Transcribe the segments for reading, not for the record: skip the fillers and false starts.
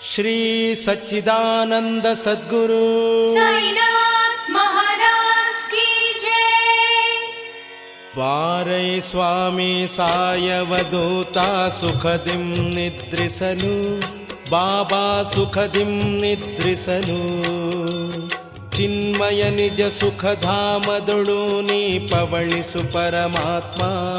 ಶ್ರೀ ಸಚ್ಚಿದಾನಂದ ಸದ್ಗುರು ಸಾಯಿನಾಥ್ ಮಹಾರಾಜ್ ಕಿ ಜೈ. ಬಾರೈ ಸ್ವಾಮಿ ಸಾಯವಧೂತ ಸುಖದಿಂ ನಿದ್ರಿಸಲು, ಬಾಬಾ ಸುಖದಿಂ ನಿದ್ರಿಸಲು. ಚಿನ್ಮಯ ನಿಜ ಸುಖಧಾಮದೊಳು ನೀ ಪವಳಿಸು ಪರಮಾತ್ಮ.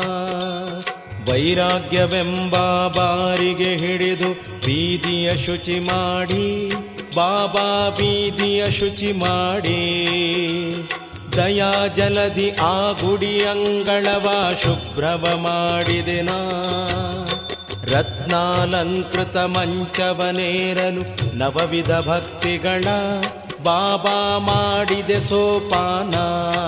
ವೈರಾಗ್ಯವೆಂಬ ಬಾರಿಗೆ ಹಿಡಿದು ಬೀದಿಯ ಶುಚಿ ಮಾಡಿ, ಬಾಬಾ ಬೀದಿಯ ಶುಚಿ ಮಾಡಿ. ದಯಾ ಜಲಧಿ ಆ ಗುಡಿ ಅಂಗಳವ ಶುಭ್ರವ ಮಾಡಿದೆನಾ. ರತ್ನಾಲಂಕೃತ ಮಂಚವನೇರಲು ನವವಿಧ ಭಕ್ತಿಗಳ ಬಾಬಾ ಮಾಡಿದೆ ಸೋಪಾನ.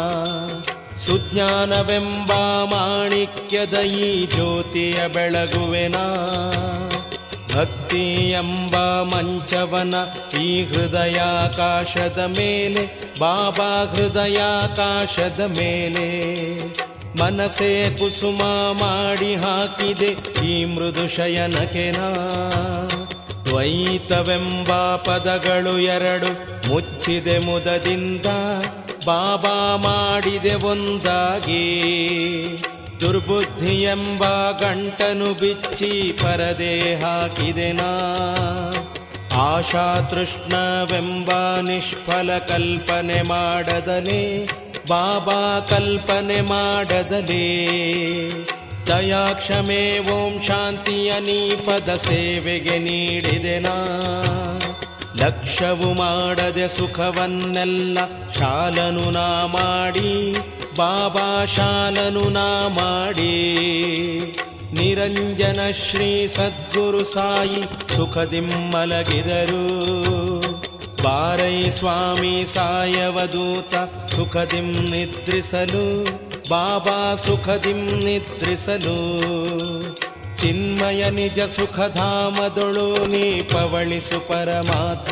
ಸುಜ್ಞಾನವೆಂಬ ಮಾಣಿಕ್ಯದ ಈ ಜ್ಯೋತಿಯ ಬೆಳಗುವೆನಾ. ಭಕ್ತಿ ಎಂಬ ಮಂಚವನ ಈ ಹೃದಯಾಕಾಶದ ಮೇಲೆ, ಬಾಬಾ ಹೃದಯಾಕಾಶದ ಮೇಲೆ. ಮನಸೇ ಕುಸುಮ ಮಾಡಿ ಹಾಕಿದೆ ಈ ಮೃದು ಶಯನಕೆನಾ. ದ್ವೈತವೆಂಬ ಪದಗಳು ಎರಡು ಮುಚ್ಚಿದೆ ಮುದದಿಂದ, ಬಾಬಾ ಮಾಡಿದೆ ಒಂದಾಗಿ. ದುರ್ಬುದ್ಧಿ ಎಂಬ ಗಂಟನು ಬಿಚ್ಚಿ ಪರದೆ ಹಾಕಿದೆನಾ. ಆಶಾ ತೃಷ್ಣವೆಂಬ ನಿಷ್ಫಲ ಕಲ್ಪನೆ ಮಾಡದಲೇ, ಬಾಬಾ ಕಲ್ಪನೆ ಮಾಡದಲೇ. ದಯಾ ಕ್ಷಮೆ ಓಂ ಶಾಂತಿಯ ನೀ ಪದ ಸೇವೆಗೆ ನೀಡಿದೆನಾ. ಲಕ್ಷ್ಯವು ಮಾಡದೆ ಸುಖವನ್ನೆಲ್ಲ ಶಾಲನು ನಾ ಮಾಡಿ, ಬಾಬಾ ಶಾಲನು ನಾ ಮಾಡಿ. ನಿರಂಜನ ಶ್ರೀ ಸದ್ಗುರು ಸಾಯಿ ಸುಖದಿಂ ಮಲಗಿದರು. ಬಾರೈ ಸ್ವಾಮಿ ಸಾಯವಧೂತ ಸುಖದಿಂ ನಿದ್ರಿಸಲು, ಬಾಬಾ ಸುಖದಿಂ ನಿದ್ರಿಸಲು. ಚಿನ್ಮಯ ನಿಜ ಸುಖಧಾಮದೊಳು ನೀ ಪವಳಿಸು ಪರಮಾತ್ಮ.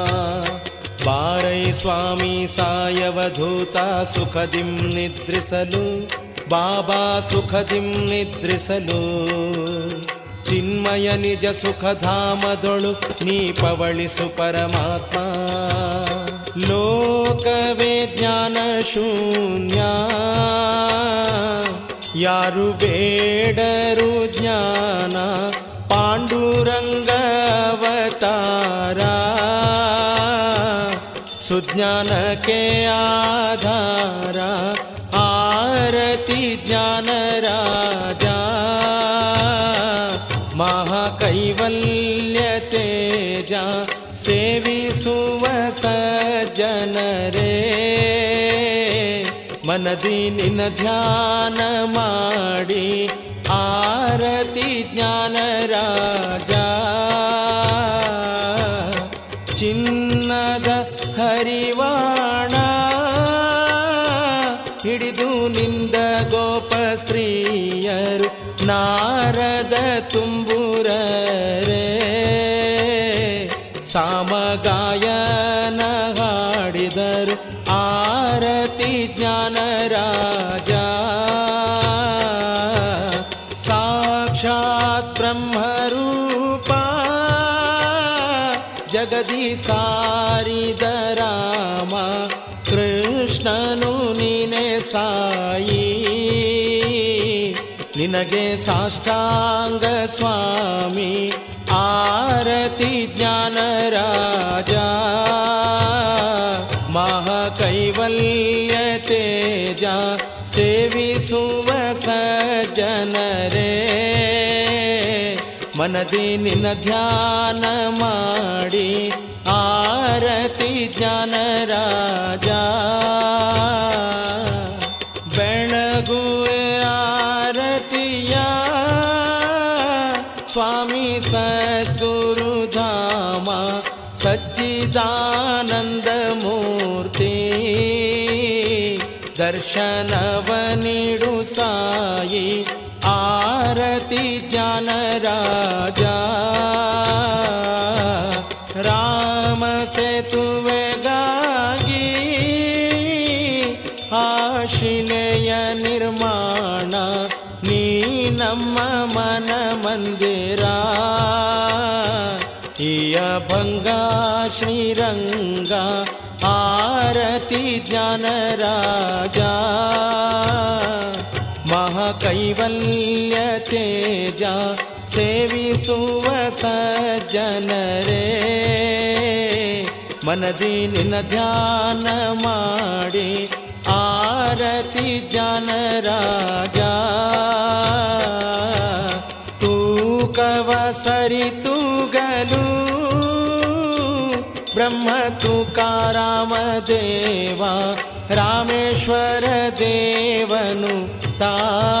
ಬಾರೈ ಸ್ವಾಮಿ ಸಾಯವಧೂತ ಸುಖದಿಂ ನಿದ್ರಿಸಲು, ಬಾಬಾ ಸುಖದಿಂ ನಿದ್ರಿಸಲು. ಚಿನ್ಮಯ ನಿಜ ಸುಖಧಾಮದೊಳು ನೀ ಪವಳಿಸು ಪರಮಾತ್ಮ. ಲೋಕವೇ ಜ್ಞಾನ ಶೂನ್ಯ, ಯಾರು ಬೇಡರು ಜ್ಞಾನ. ಪಾಂಡುರಂಗ ಅವತಾರ ಸುಜ್ಞಾನಕ್ಕೆ ಆಧಾರ. ಆರತಿ ಜ್ಞಾನ ರಾಜ ಮಹಾಕೈವಲ್ಯ ತೇಜ. ಸೇವಿಸುವ ಸಜ್ಜನರೇ ಮನದಿ ನಿನ್ನ ಧ್ಯಾನ ಮಾಡಿ. ಆರತಿ ಜ್ಞಾನ ರಾಜ ಚಿನ್ನದ ಹರಿವಾಣ ಹಿಡಿದು ನಿಂದ ಗೋಪ ಸ್ತ್ರೀಯರು. ನಾರದ ತುಂಬುರರೇ ಸಾಮಗಾಯನ ಹಾಡಿದರು. ಆರತಿ ಜ್ಞಾನ ರಾಜ ಸಾಕ್ಷಾತ್ ಬ್ರಹ್ಮರೂಪ. ಜಗದಿ ಸಾರಿದ ರಾಮ ಕೃಷ್ಣನು ನೀನೆ ಸಾಯಿ. ನಿನಗೆ ಸಾಷ್ಟಾಂಗ ಸ್ವಾಮಿ. ಆರತಿ ಜ್ಞಾನ ರಾಜ ಮಹಾಕೈವಲ್ಯ ತೇಜ. ಸೇವಿಸುವ ಸಜ್ಜನರೇ ಮನದಿ ನಿನ್ನ ಧ್ಯಾನ ಮಾಡಿ. ಆರತಿ ಜ್ಞಾನ ರಾಜ ಬೆಳಗುವೆ ಆರತಿಯ ಸ್ವಾಮಿ ಸದ್ಗುರು ಧಾಮ. ಸಚ್ಚಿದಾನಂದ ಮೂರ್ತಿ ದರ್ಶನವ ನೀಡು ಸಾಯಿ. ಆರತಿ ಜ್ಞಾನ ರಾಜ ರಾಮ ಸೇತುವೆಗಾಗಿ ಆಶಿಲೆಯ ನಿರ್ಮಾಣ. ನೀ ನಮ್ಮ ಮನ ಮಂದಿರ. ಭಂಗ ಶ್ರೀರಂಗ ಆರತಿ ಜ್ಞಾನರಾಜ ಮಹಾಕೈವಲ್ಯ ತೇಜ ಸೇವಿಸುವ ಸಜ್ಜನರೇ ಮನದಿ ನಿನ್ನ ಧ್ಯಾನ ಮಾಡಿ ಆರತಿ ಜ್ಞಾನರಾಜ ತೂಕವ ಸರಿತೂಗಲು ಬ್ರಹ್ಮ ತುಕಾರಾಮ ದೇವ ರಾಮೇಶ್ವರ ದೇವನು ತಾ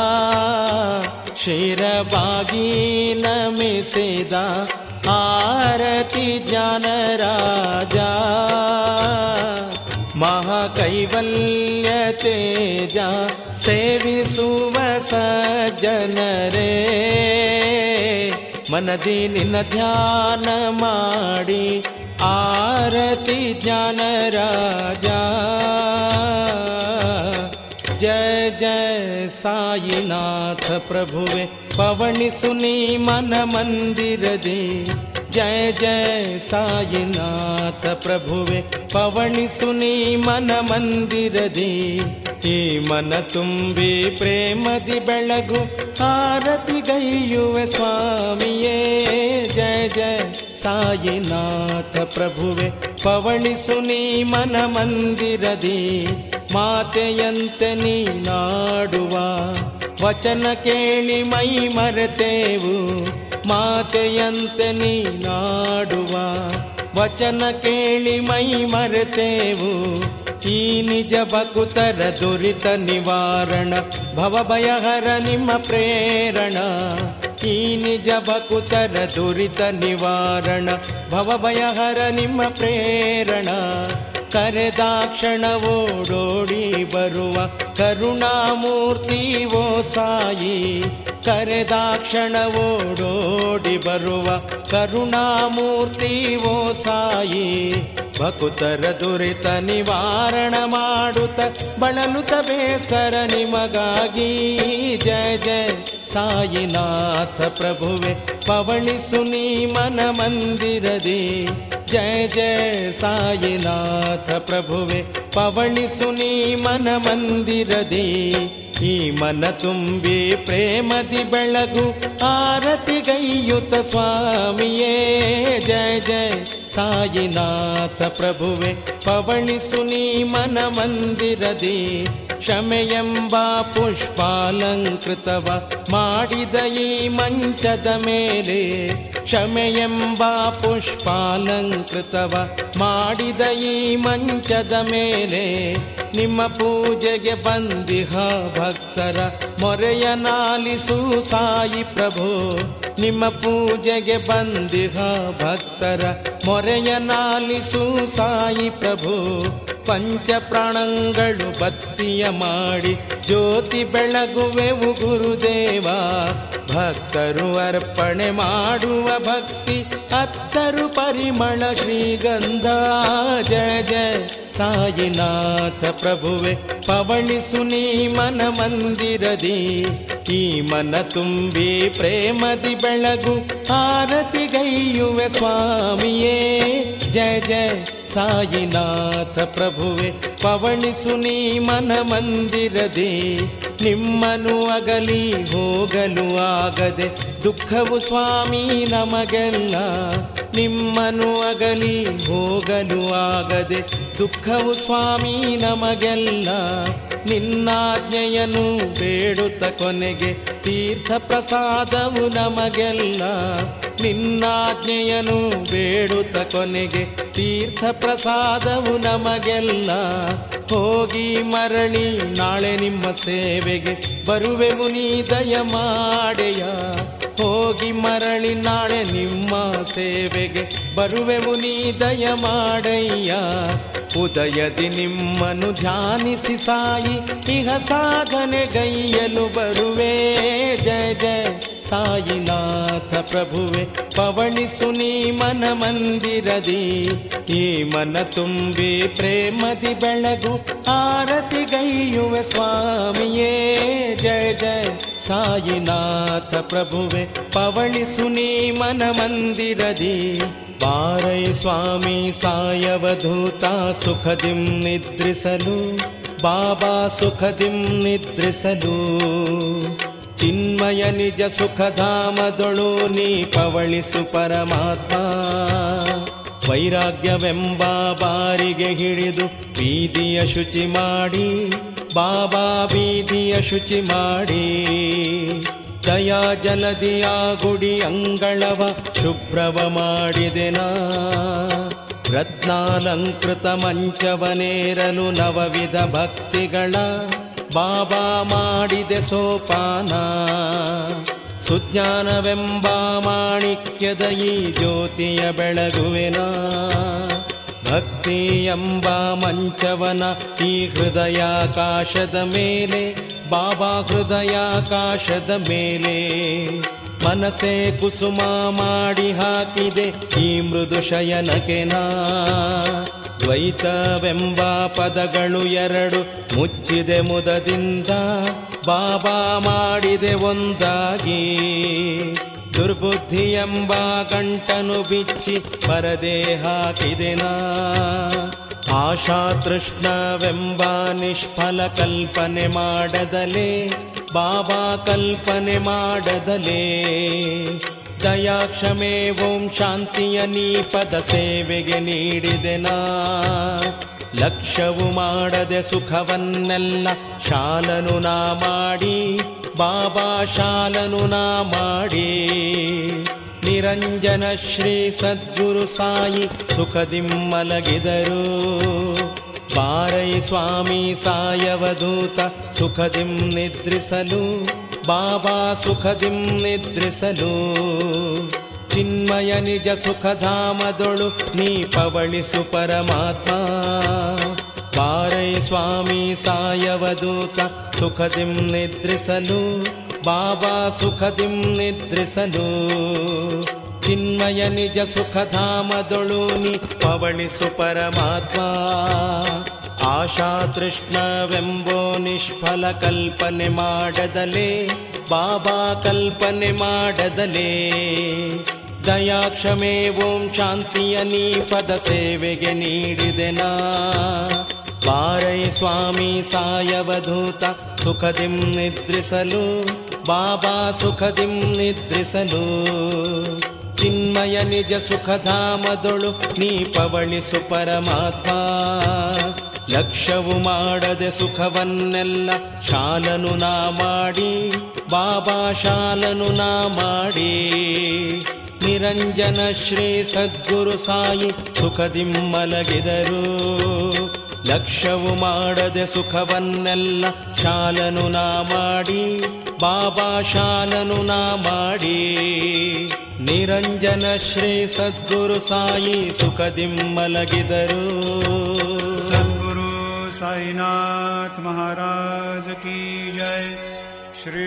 ಶಿರಬಾಗಿ ನಮಿಸಿದ ಆರತಿ ಜ್ಞಾನರಾಜ ಮಹಾಕೈವಲ್ಯ ತೇಜ ಸೇವಿಸುವ ಸಜ್ಜನರೇ ಮನದಿ ನಿನ್ನ ಧ್ಯಾನ ಮಾಡಿ ಆರತಿ ಜ್ಞಾನರಾಜ ಜಯ ಜಯ ಸಾಯಿನಾಥ ಪ್ರಭುವೆ ಪವಣಿಸು ನೀ ಮನ ಮಂದಿರದಿ ಜಯ ಜಯ ಸಾಯಿನಾಥ ಪ್ರಭುವೆ ಪವಣಿಸು ನೀ ಮನ ಮಂದಿರದಿ ಈ ಮನ ತುಂಬಿ ಪ್ರೇಮದಿ ಬೆಳಗು ಆರತಿಗೈಯುವೆ ಸ್ವಾಮಿಯೇ ಜಯ ಜಯ ಸಾಯಿನಾಥ ಪ್ರಭುವೆ ಪವಣಿಸು ನೀ ಮನ ಮಂದಿರದಿ ಮಾತೆಯಂತೆ ನೀನಾಡುವ ವಚನ ಕೇಳಿ ಮೈ ಮರೆತೇವು ಮಾತೆಯಂತೆ ನೀನಾಡುವ ವಚನ ಕೇಳಿ ಮೈ ಮರೆತೇವು ಈ ನಿಜ ಭಕುತರ ದುರಿತ ನಿವಾರಣ ಭವಭಯಹರ ನಿಮ್ಮ ಪ್ರೇರಣ ಈ ನಿಜ ಭಕುತರ ದುರಿತ ನಿವಾರಣ ಭವಭಯಹರ ನಿಮ್ಮ ಪ್ರೇರಣ ಕರೆದಾಕ್ಷಣ ಓಡೋಡಿ ಬರುವ ಕರುಣಾಮೂರ್ತಿ ಓ ಸಾಯಿ ಕರೆದಾಕ್ಷಣ ಓಡೋಡಿ ಬರುವ ಕರುಣಾಮೂರ್ತಿ ಓ ಸಾಯಿ ಭಕುತರ ದುರಿತ ನಿವಾರಣ ಮಾಡುತ್ತ ಬಳಲುತ್ತ ಬೇಸರ ನಿಮಗಾಗಿ ಜಯ ಜಯ ಸಾಯಿನಾಥ ಪ್ರಭುವೆ ಪವಣಿಸು ನೀ ಮನ ಮಂದಿರದಿ ಜಯ ಜಯ ಸಾಯಿನಾಥ ಪ್ರಭುವೆ ಪವಣಿಸು ನೀ ಮನ ಮಂದಿರದಿ ಈ ಮನ ತುಂಬಿ ಪ್ರೇಮದಿ ಬೆಳಗು ಆರತಿಗೈಯುತ ಸ್ವಾಮಿಯೇ ಜಯ ಜಯ ಸಾಯಿನಾಥ ಪ್ರಭುವೆ ಪವಣಿಸು ನೀ ಮನ ಮಂದಿರದಿ ಕ್ಷಮೆಯೆಂಬ ಪುಷ್ಪಾಲಂಕೃತವ ಮಾಡಿದ ಈ ಮಂಚದ ಮೇಲೆ ಕ್ಷಮೆಯೆಂಬ ಪುಷ್ಪಾಲಂಕೃತವ ಮಾಡಿದ ಈ ಮಂಚದ ಮೇಲೆ ನಿಮ್ಮ ಪೂಜೆಗೆ ಬಂದಿಹ ಭಕ್ತರ ಮೊರೆಯ ನಾಲಿಸು ಸಾಯಿ ಪ್ರಭು ನಿಮ್ಮ ಪೂಜೆಗೆ ಬಂದಿಹ ಭಕ್ತರ ಮೊರೆಯ ನಾಲಿಸು ಸಾಯಿ ಪ್ರಭು ಪಂಚ ಪ್ರಾಣಗಳು ಬತ್ತಿಯ ಮಾಡಿ ಜ್ಯೋತಿ ಬೆಳಗುವೆವು ಗುರುದೇವ ಭಕ್ತರು ಅರ್ಪಣೆ ಮಾಡುವ ಭಕ್ತಿ ಅತ್ತರು ಪರಿಮಳ ಶ್ರೀಗಂಧ ಜಯ ಜಯ ಸಾಯಿನಾಥ ಪ್ರಭುವೆ ಪವಣಿಸು ನೀ ಮನ ಮಂದಿರದಿ ಈ ಮನ ತುಂಬಿ ಪ್ರೇಮದಿ ಬೆಳಗು ಆರತಿಗೈಯುವೆ ಸ್ವಾಮಿಯೇ ಜಯ ಜಯ ಸಾಯಿನಾಥ ಪ್ರಭುವೆ ಪವಣಿಸು ನೀ ಮನ ಮಂದಿರದಿ ನಿಮ್ಮನು ಅಗಲಿ ಹೋಗಲು ಆಗದೆ ದುಃಖವು ಸ್ವಾಮಿ ನಮಗೆಲ್ಲ ನಿಮ್ಮನು ಅಗಲಿ ಹೋಗಲು ಆಗದೆ ದುಃಖವು ಸ್ವಾಮಿ ನಮಗೆಲ್ಲ ನಿನ್ನಾಜ್ಞೆಯನ್ನು ಬೇಡುತ್ತ ಕೊನೆಗೆ ತೀರ್ಥ ಪ್ರಸಾದವು ನಮಗೆಲ್ಲ ನಿನ್ನಾಜ್ಞೆಯನ್ನು ಬೇಡುತ್ತ ಕೊನೆಗೆ ತೀರ್ಥ ಪ್ರಸಾದವು ನಮಗೆಲ್ಲ ಹೋಗಿ ಮರಳಿ ನಾಳೆ ನಿಮ್ಮ ಸೇವೆಗೆ ಬರುವೆವು ನೀ ದಯ ಮಾಡೆಯ ಹೋಗಿ ಮರಳಿ ನಾಳೆ ನಿಮ್ಮ ಸೇವೆಗೆ ಬರುವೆವು ನೀ ದಯ ಮಾಡಯ್ಯ ಉದಯದಿ ನಿಮ್ಮನ್ನು ಧ್ಯಾನಿಸಿ ಸಾಯಿ ಇಹ ಸಾಧನೆಗೈಯಲು ಬರುವೆ ಜಯ ಜಯ ಸಾಯಿನಾಥ ಪ್ರಭುವೆ ಪವಣಿಸು ನೀ ಮನ ಮಂದಿರದಿ ಈ ಮನ ತುಂಬಿ ಪ್ರೇಮದಿ ಬೆಳಗು ಆರತಿಗೈಯುವೆ ಸ್ವಾಮಿಯೇ ಜಯ ಜಯ ಸಾಯಿನಾಥ ಪ್ರಭುವೆ ಪವಳಿಸು ನೀ ಮನ ಮಂದಿರದಿ. ಬಾರೈ ಸ್ವಾಮಿ ಸಾಯವಧೂತ ಸುಖದಿಂ ನಿದ್ರಿಸಲು, ಬಾಬಾ ಸುಖದಿಂ ನಿದ್ರಿಸಲು. ಚಿನ್ಮಯ ನಿಜ ಸುಖಧಾಮದೊಳು ನೀ ಪವಳಿಸು ಪರಮಾತ್ಮ. ವೈರಾಗ್ಯವೆಂಬ ಬಾರಿಗೆ ಹಿಡಿದು ಬೀದಿಯ ಶುಚಿ ಮಾಡಿ, ಬಾಬಾ ಬೀದಿಯ ಶುಚಿ ಮಾಡಿ. ದಯಾ ಜಲದಿಯ ಗುಡಿ ಅಂಗಳವ ಶುಭ್ರವ ಮಾಡಿದೆನಾ. ರತ್ನಾಲಂಕೃತ ಮಂಚವನೇರಲು ನವವಿಧ ಭಕ್ತಿಗಳ ಬಾಬಾ ಮಾಡಿದೆ ಸೋಪಾನ. ಸುಜ್ಞಾನವೆಂಬ ಮಾಣಿಕ್ಯದ ಈ ಜ್ಯೋತಿಯ ಬೆಳಗುವೆನಾ. ಭಕ್ತಿ ಎಂಬ ಮಂಚವನ ಈ ಹೃದಯಾಕಾಶದ ಮೇಲೆ, ಬಾಬಾ ಹೃದಯಾಕಾಶದ ಮೇಲೆ. ಮನಸೇ ಕುಸುಮ ಮಾಡಿ ಹಾಕಿದೆ ಈ ಮೃದು ಶಯನಕೆನಾ. ದ್ವೈತವೆಂಬ ಪದಗಳು ಎರಡು ಮುಚ್ಚಿದೆ ಮುದದಿಂದ, ಬಾಬಾ ಮಾಡಿದೆ ಒಂದಾಗಿ. ದುರ್ಬುದ್ಧಿ ಎಂಬ ಗಂಟನು ಬಿಚ್ಚಿ ಪರದೆ ಹಾಕಿದೆನಾ. ಆಶಾ ತೃಷ್ಣವೆಂಬ ನಿಷ್ಫಲ ಕಲ್ಪನೆ ಮಾಡದಲೇ, ಬಾಬಾ ಕಲ್ಪನೆ ಮಾಡದಲೇ. ದಯಾ ಕ್ಷಮೆ ಓಂ ಶಾಂತಿಯ ನೀ ಪದ ಸೇವೆಗೆ ನೀಡಿದೆನಾ. ಲಕ್ಷ್ಯವು ಮಾಡದೆ ಸುಖವನ್ನೆಲ್ಲ ಶಾಲನು ನಾ ಮಾಡಿ, ಬಾಬಾ ಶಾಲನು ನಾ ಮಾಡಿ. ನಿರಂಜನ ಶ್ರೀ ಸದ್ಗುರು ಸಾಯಿ ಸುಖದಿಂ ಮಲಗಿದರು. ಬಾರೈ ಸ್ವಾಮಿ ಸಾಯವಧೂತ ಸುಖದಿಂ ನಿದ್ರಿಸಲು, ಬಾಬಾ ಸುಖದಿಂ ನಿದ್ರಿಸಲು. ಚಿನ್ಮಯ ನಿಜ ಸುಖಧಾಮದೊಳು ನೀ ಪವಳಿಸು ಪರಮಾತ್ಮ. ಬಾರೈ ಸ್ವಾಮಿ ಸಾಯವಧೂತ ಸುಖದಿಂ ನಿದ್ರಿಸಲು, ಬಾಬಾ ಸುಖದಿಂ ನಿದ್ರಿಸಲು. ಚಿನ್ಮಯ ನಿಜ ಸುಖಧಾಮದೊಳು ನೀ ಪವಳಿಸು ಪರಮಾತ್ಮ. ಆಶಾ ತೃಷ್ಣವೆಂಬೋ ನಿಷ್ಫಲ ಕಲ್ಪನೆ ಮಾಡದಲೇ, ಬಾಬಾ ಕಲ್ಪನೆ ಮಾಡದಲೇ. ದಯಾ ಕ್ಷಮೆ ಓಂ ಶಾಂತಿಯ ನೀ ಪದ ಸೇವೆಗೆ ನೀಡಿದೆನಾ. ಬಾರೈ ಸ್ವಾಮಿ ಸಾಯವಧೂತ ಸುಖದಿಂ ನಿದ್ರಿಸಲು, ಬಾಬಾ ಸುಖದಿಂ ನಿದ್ರಿಸಲು. ಚಿನ್ಮಯ ನಿಜ ಸುಖಧಾಮದೊಳು ನೀ ಪವಳಿಸು ಪರಮಾತ್ಮ. ಲಕ್ಷ್ಯವು ಮಾಡದೆ ಸುಖವನ್ನೆಲ್ಲ ಶಾಲನು ನಾ ಮಾಡಿ, ಬಾಬಾ ಶಾಲನು ನಾ ಮಾಡಿ. ನಿರಂಜನ ಶ್ರೀ ಸದ್ಗುರು ಸಾಯಿ ಸುಖದಿಂ ಮಲಗಿದರು. ಲಕ್ಷ್ಯವು ಮಾಡದೆ ಸುಖವನ್ನೆಲ್ಲ ಶಾಲನು ನಾ ಮಾಡಿ, ಬಾಬಾ ಶಾಲನು ನಾ ಮಾಡಿ. ನಿರಂಜನ ಶ್ರೀ ಸದ್ಗುರು ಸಾಯಿ ಸುಖದಿಂ ಮಲಗಿದರು. सद्गुरु साईनाथ महाराज की जय. श्री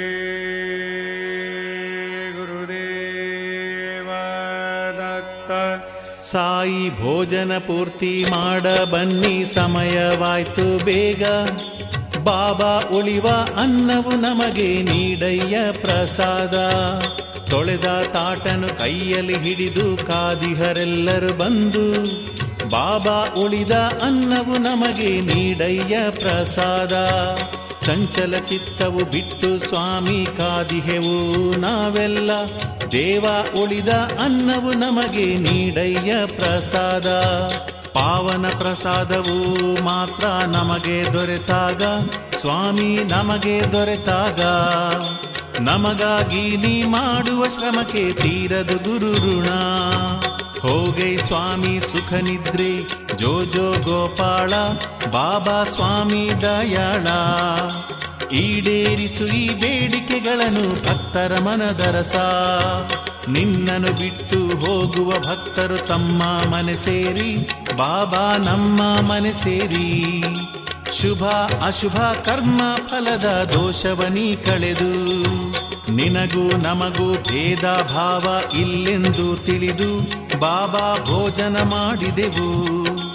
गुरुदेव दत्त. ಸಾಯಿ ಭೋಜನ ಪೂರ್ತಿ ಮಾಡ ಬನ್ನಿ, ಸಮಯವಾಯ್ತು ಬೇಗ. ಬಾಬಾ ಉಳಿವ ಅನ್ನವು ನಮಗೆ ನೀಡಯ್ಯ ಪ್ರಸಾದ. ತೊಳೆದ ತಾಟನು ಕೈಯಲ್ಲಿ ಹಿಡಿದು ಕಾದಿಹರೆಲ್ಲರೂ ಬಂದು, ಬಾಬಾ ಉಳಿದ ಅನ್ನವು ನಮಗೆ ನೀಡಯ್ಯ ಪ್ರಸಾದ. ಚಂಚಲ ಚಿತ್ತವು ಬಿಟ್ಟು ಸ್ವಾಮಿ ಕಾದಿಹೆವು ನಾವೆಲ್ಲ, ದೇವ ಉಳಿದ ಅನ್ನವು ನಮಗೆ ನೀಡಯ್ಯ ಪ್ರಸಾದ. ಪಾವನ ಪ್ರಸಾದವು ಮಾತ್ರ ನಮಗೆ ದೊರೆತಾಗ, ಸ್ವಾಮಿ ನಮಗೆ ದೊರೆತಾಗ. ನಮಗಾಗಿ ನೀ ಮಾಡುವ ಶ್ರಮಕ್ಕೆ ತೀರದು ಗುರು ಋಣ. ಹೋಗೈ ಸ್ವಾಮಿ ಸುಖ ನಿದ್ರೆ, ಜೋ ಜೋ ಗೋಪಾಳ, ಬಾಬಾ ಸ್ವಾಮಿ ದಯಾಳ. ಈಡೇರಿಸು ಈ ಬೇಡಿಕೆಗಳನ್ನು ಭಕ್ತರ ಮನದರಸ. ನಿನ್ನನ್ನು ಬಿಟ್ಟು ಹೋಗುವ ಭಕ್ತರು ತಮ್ಮ ಮನೆ ಸೇರಿ, ಬಾಬಾ ನಮ್ಮ ಮನೆ ಸೇರಿ. ಶುಭ ಅಶುಭ ಕರ್ಮ ಫಲದ ದೋಷವನೀ ಕಳೆದು, ನಿನಗೂ ನಮಗೂ ಭೇದ ಭಾವ ಇಲ್ಲೆಂದು ತಿಳಿದು ಬಾಬಾ ಭೋಜನ ಮಾಡಿದೆವು.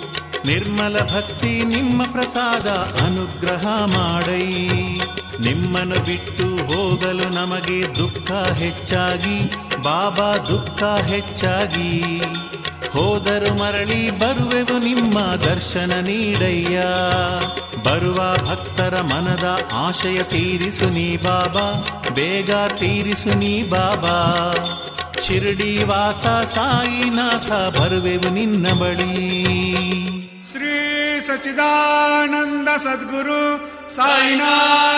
ನಿರ್ಮಲ ಭಕ್ತಿ ನಿಮ್ಮ ಪ್ರಸಾದ ಅನುಗ್ರಹ ಮಾಡೈ. ನಿಮ್ಮ ನಿಮ್ಮನ್ನು ಬಿಟ್ಟು ಹೋಗಲು ನಮಗೆ ದುಃಖ ಹೆಚ್ಚಾಗಿ, ಬಾಬಾ ದುಃಖ ಹೆಚ್ಚಾಗಿ. ಹೋದರು ಮರಳಿ ಬರುವೆವು ನಿಮ್ಮ ದರ್ಶನ ನೀಡಯ್ಯ. ಬರುವ ಭಕ್ತರ ಮನದ ಆಶಯ ತೀರಿಸು ನೀ ಬಾಬಾ, ಬೇಗ ತೀರಿಸು ನೀ ಬಾಬಾ. ಶಿರಡಿ ವಾಸ ಸಾಯಿನಾಥ ಬರುವೆವು ನಿನ್ನ ಬಳಿ. ಶ್ರೀ ಸಚ್ಚಿದಾನಂದ ಸದ್ಗುರು ಸಾಯಿನಾಥ